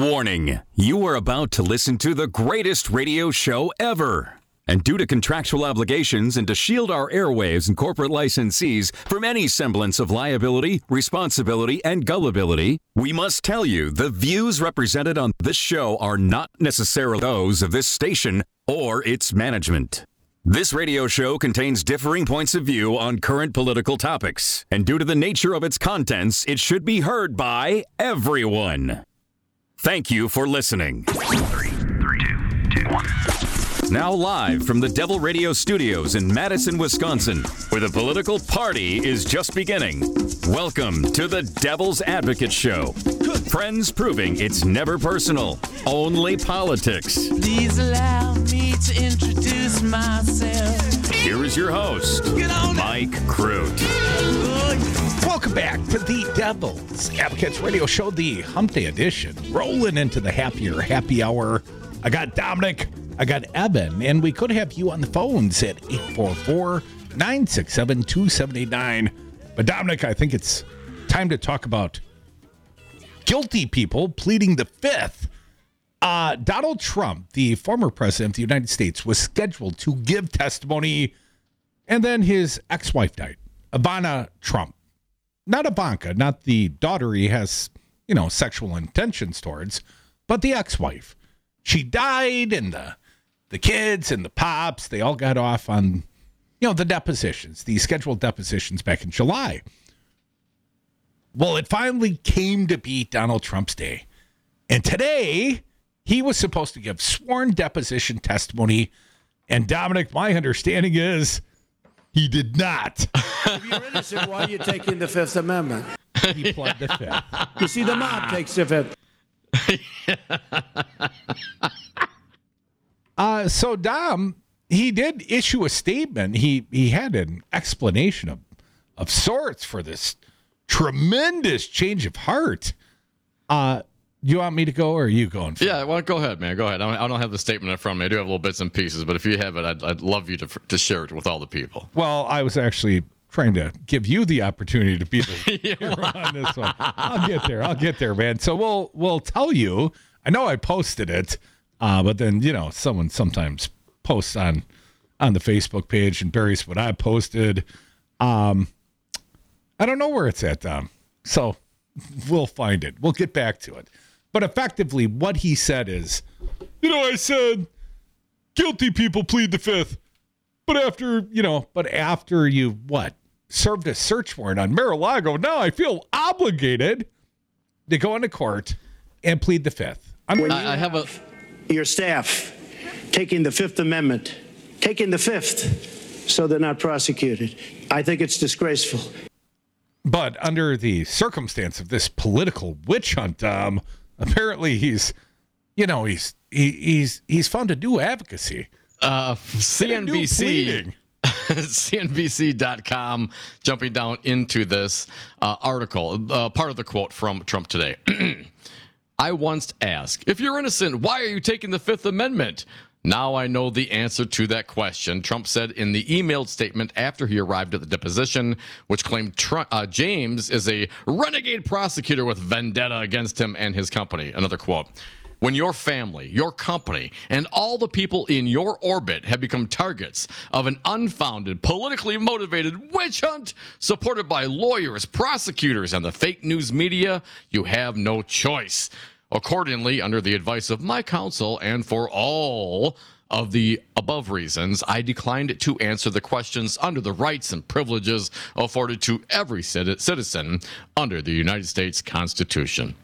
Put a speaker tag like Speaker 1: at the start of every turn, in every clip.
Speaker 1: Warning, you are about to listen to the greatest radio show ever. And due to contractual obligations and to shield our airwaves and corporate licensees from any semblance of liability, responsibility, and gullibility, we must tell you the views represented on this show are not necessarily those of this station or its management. This radio show contains differing points of view on current political topics, and due to the nature of its contents, it should be heard by everyone. Thank you for listening.
Speaker 2: 3, 2, 1.
Speaker 1: Now live from the Devil Radio Studios in Madison, Wisconsin, where the political party is just beginning. Welcome to the Devil's Advocate Show. Friends proving it's never personal, only politics.
Speaker 3: Please allow me to introduce myself.
Speaker 1: Here is your host, Mike Crute.
Speaker 4: Welcome back to the Devil's Advocates Radio Show, the Hump Day edition. Rolling into the happy hour. I got Dominic, I got Evan, and we could have you on the phones at 844-967-2789. But Dominic, I think it's time to talk about guilty people pleading the fifth. Donald Trump, the former president of the United States, was scheduled to give testimony, and then his ex-wife died, Ivana Trump. Not Ivanka, not the daughter he has, sexual intentions towards, but the ex-wife. She died, and the kids and the pops, they all got off on, the depositions, the scheduled depositions back in July. Well, it finally came to be Donald Trump's day. And today, he was supposed to give sworn deposition testimony. And Dominic, my understanding is he did not.
Speaker 5: If you're innocent, why are you taking the Fifth Amendment?
Speaker 4: He pled the fifth.
Speaker 5: You see, the mob takes the Fifth.
Speaker 4: So Dom, he did issue a statement. He had an explanation of sorts for this tremendous change of heart. You want me to go, or are you going?
Speaker 6: Yeah, well, go ahead, man. Go ahead. I don't have the statement in front of me. I do have little bits and pieces, but if you have it, I'd love you to share it with all the people.
Speaker 4: Well, I was actually trying to give you the opportunity to be the hero on this one. I'll get there, man. So we'll tell you. I know I posted it, but then someone sometimes posts on the Facebook page and buries what I posted. I don't know where it's at, Dom. So we'll find it. We'll get back to it. But effectively, what he said is, I said guilty people plead the fifth, but after you served a search warrant on Mar-a-Lago, now I feel obligated to go into court and plead the fifth.
Speaker 5: I have your staff taking the Fifth Amendment, taking the fifth, so they're not prosecuted. I think it's disgraceful.
Speaker 4: But under the circumstance of this political witch hunt, apparently he's found to do advocacy.
Speaker 6: CNBC. CNBC.com, jumping down into this article, part of the quote from Trump today. I once asked, if you're innocent, why are you taking the Fifth Amendment? Now I know the answer to that question, Trump said in the emailed statement after he arrived at the deposition, which claimed James is a renegade prosecutor with vendetta against him and his company. Another quote. When your family, your company, and all the people in your orbit have become targets of an unfounded, politically motivated witch hunt supported by lawyers, prosecutors, and the fake news media, you have no choice. Accordingly, under the advice of my counsel and for all of the above reasons, I declined to answer the questions under the rights and privileges afforded to every citizen under the United States Constitution.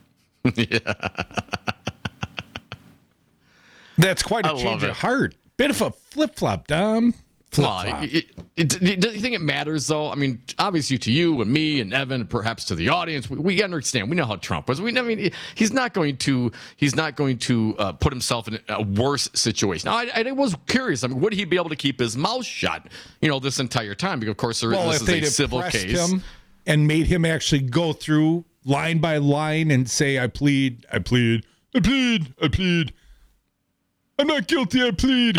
Speaker 4: That's quite a change of heart. Bit of a flip-flop, Dom.
Speaker 6: Well, do you think it matters, though? I mean, obviously to you and me and Evan, perhaps to the audience, we understand. We know how Trump was. He's not going to put himself in a worse situation. Now, I was curious. Would he be able to keep his mouth shut, this entire time? Because, of course, this is a civil case.
Speaker 4: Him and made him actually go through line by line and say, I plead. I'm not guilty, I plead.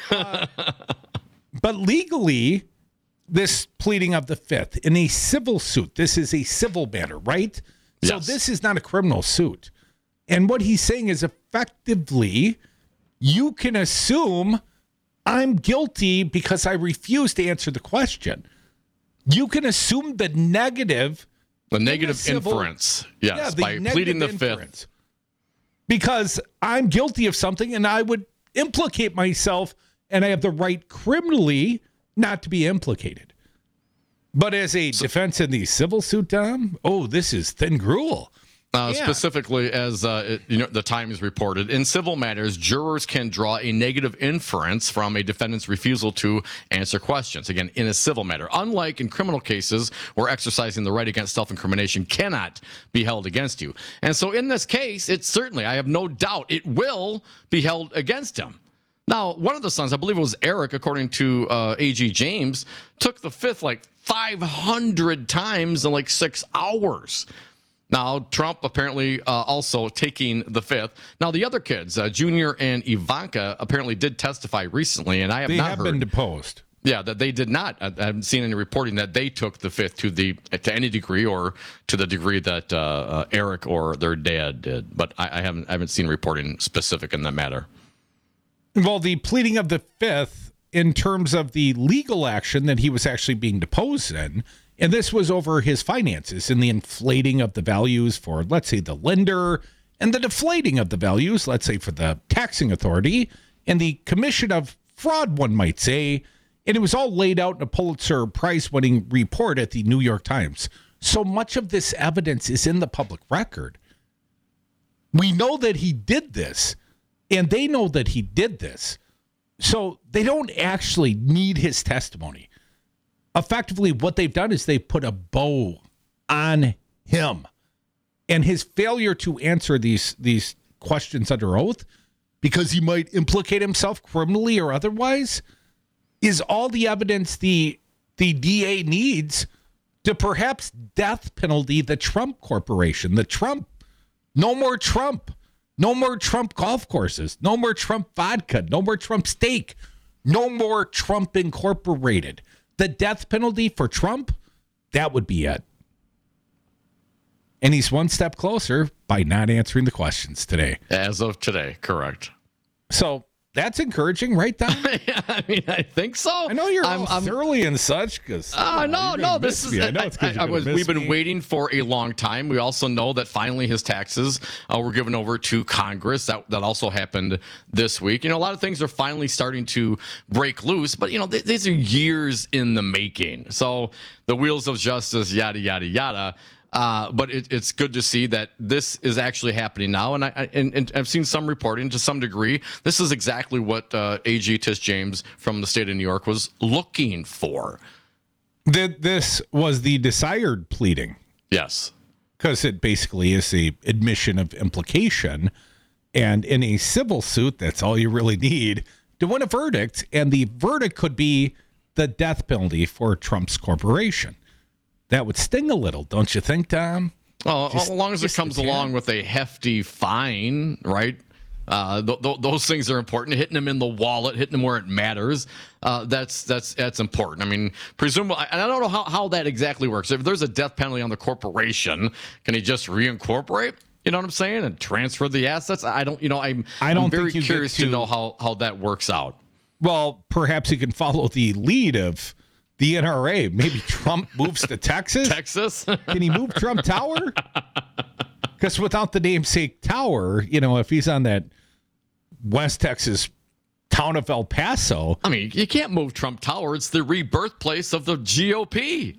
Speaker 4: But legally, this pleading of the fifth in a civil suit, this is a civil matter, right?
Speaker 6: Yes.
Speaker 4: So this is not a criminal suit. And what he's saying is effectively, you can assume I'm guilty because I refuse to answer the question. You can assume the negative.
Speaker 6: The negative inference. Yes, by pleading the fifth.
Speaker 4: Because I'm guilty of something and I would implicate myself and I have the right criminally not to be implicated. But as a defense in the civil suit, Tom, this is thin gruel.
Speaker 6: Specifically, as the Times reported, in civil matters, jurors can draw a negative inference from a defendant's refusal to answer questions. Again, in a civil matter, unlike in criminal cases where exercising the right against self-incrimination cannot be held against you. And so in this case, it certainly, I have no doubt, it will be held against him. Now, one of the sons, I believe it was Eric, according to A.G. James, took the fifth like 500 times in like 6 hours. Now, Trump apparently also taking the fifth. Now, the other kids, Junior and Ivanka, apparently did testify recently, and I have not heard.
Speaker 4: They have been deposed.
Speaker 6: Yeah, that they did not. I haven't seen any reporting that they took the fifth to any degree or to the degree that Eric or their dad did. But I haven't seen reporting specific in that matter.
Speaker 4: Well, the pleading of the fifth in terms of the legal action that he was actually being deposed in, and this was over his finances and the inflating of the values for, let's say, the lender, and the deflating of the values, let's say, for the taxing authority, and the commission of fraud, one might say. And it was all laid out in a Pulitzer Prize-winning report at the New York Times. So much of this evidence is in the public record. We know that he did this, and they know that he did this. So they don't actually need his testimony. Effectively, what they've done is they put a bow on him. And his failure to answer these questions under oath, because he might implicate himself criminally or otherwise, is all the evidence the DA needs to perhaps death penalty the Trump Corporation. No more Trump golf courses, no more Trump vodka, no more Trump steak, no more Trump Incorporated. The death penalty for Trump, that would be it. And he's one step closer by not answering the questions today.
Speaker 6: As of today, correct.
Speaker 4: So that's encouraging, right, Don?
Speaker 6: Yeah, I mean, I think so.
Speaker 4: I know you're all surly and such because.
Speaker 6: No. This is.
Speaker 4: I know it's because
Speaker 6: we've been waiting for a long time. We also know that finally his taxes were given over to Congress. That also happened this week. A lot of things are finally starting to break loose, but these are years in the making. So the wheels of justice, yada yada yada. But it's good to see that this is actually happening now, and I've seen some reporting to some degree. This is exactly what A.G. Tish James from the state of New York was looking for.
Speaker 4: This was the desired pleading.
Speaker 6: Yes,
Speaker 4: because it basically is the admission of implication, and in a civil suit, that's all you really need to win a verdict, and the verdict could be the death penalty for Trump's corporation. That would sting a little, don't you think, Tom?
Speaker 6: Well, as long as it comes along with a hefty fine, right? Those things are important. Hitting them in the wallet, hitting them where it matters. That's important. I mean, presumably, and I don't know how that exactly works. If there's a death penalty on the corporation, can he just reincorporate? You know what I'm saying? And transfer the assets? I'm very curious to know how that works out.
Speaker 4: Well, perhaps he can follow the lead of the NRA. Maybe Trump moves to Texas. Can he move Trump Tower? Because without the namesake tower, if he's on that West Texas town of El Paso.
Speaker 6: I mean, you can't move Trump Tower. It's the rebirth place of the GOP.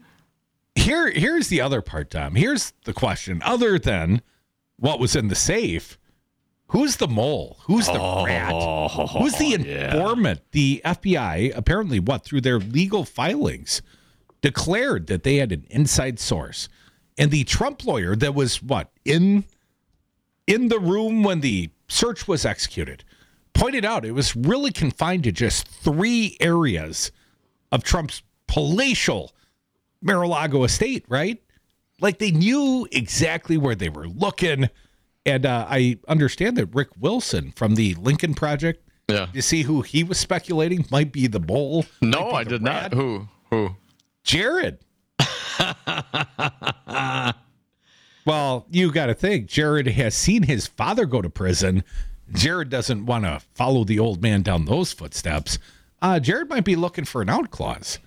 Speaker 4: Here's the other part, Tom. Here's the question. Other than what was in the safe, who's the mole? Who's the rat? Who's the informant? The FBI, apparently, through their legal filings, declared that they had an inside source. And the Trump lawyer that was, in the room when the search was executed, pointed out it was really confined to just 3 areas of Trump's palatial Mar-a-Lago estate, right? Like they knew exactly where they were looking. And I understand that Rick Wilson from the Lincoln Project, you see who he was speculating might be the mole?
Speaker 6: No, I did not. Who?
Speaker 4: Jared. Well, you got to think, Jared has seen his father go to prison. Jared doesn't want to follow the old man down those footsteps. Jared might be looking for an out clause.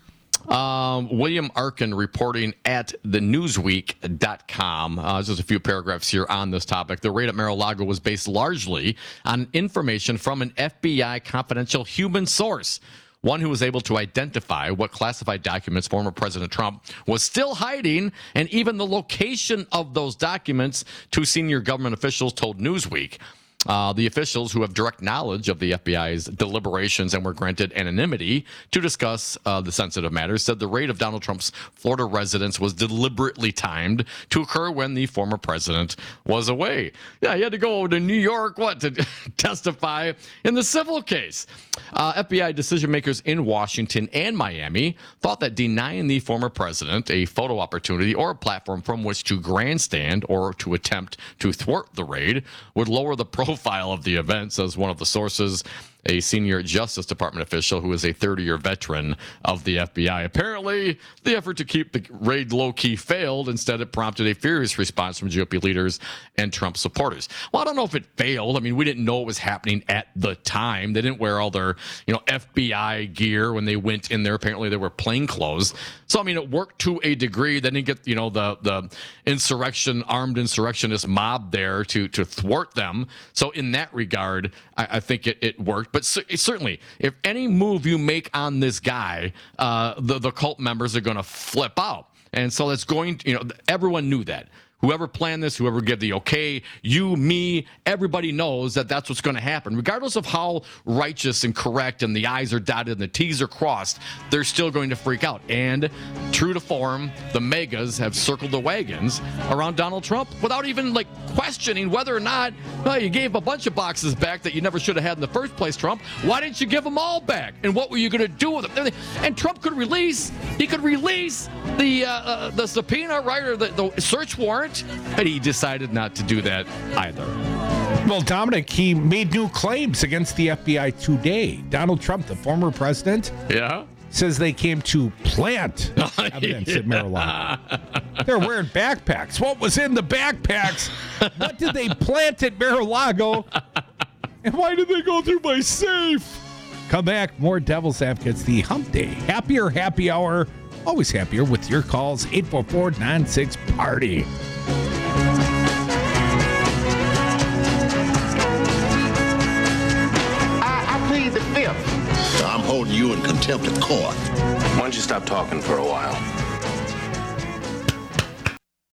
Speaker 6: William Arkin reporting at thenewsweek.com. Just a few paragraphs here on this topic. The raid at Mar-a-Lago was based largely on information from an FBI confidential human source, one who was able to identify what classified documents former President Trump was still hiding, and even the location of those documents, two senior government officials told Newsweek. The officials who have direct knowledge of the FBI's deliberations and were granted anonymity to discuss the sensitive matters said the raid of Donald Trump's Florida residence was deliberately timed to occur when the former president was away. Yeah, he had to go to New York, to testify in the civil case. FBI decision makers in Washington and Miami thought that denying the former president a photo opportunity or a platform from which to grandstand or to attempt to thwart the raid would lower the profile of the event, says one of the sources, a senior Justice Department official who is a 30-year veteran of the FBI. Apparently, the effort to keep the raid low-key failed. Instead, it prompted a furious response from GOP leaders and Trump supporters. Well, I don't know if it failed. I mean, we didn't know it was happening at the time. They didn't wear all their, FBI gear when they went in there. Apparently, they were plain clothes. So, I mean, it worked to a degree. They didn't get, the armed insurrectionist mob there to thwart them. So, in that regard, I think it worked. But certainly, if any move you make on this guy, the cult members are going to flip out. And so that's going, everyone knew that. Whoever planned this, whoever gave the okay, you, me, everybody knows that that's what's going to happen. Regardless of how righteous and correct and the I's are dotted and the T's are crossed, they're still going to freak out. And true to form, the megas have circled the wagons around Donald Trump without even questioning whether or not you gave a bunch of boxes back that you never should have had in the first place, Trump. Why didn't you give them all back? And what were you going to do with them? And Trump could release the subpoena, right, or the search warrant. But he decided not to do that either.
Speaker 4: Well, Dominic, he made new claims against the FBI today. Donald Trump, the former president, says they came to plant evidence at Mar-a-Lago. They're wearing backpacks. What was in the backpacks? What did they plant at Mar-a-Lago? And why did they go through my safe? Come back, more Devil's Advocates, the Hump Day. Happier happy hour. Always happier with your calls, 844-96-PARTY.
Speaker 7: I plead the fifth.
Speaker 8: I'm holding you in contempt of court.
Speaker 2: Why don't you stop talking for a while?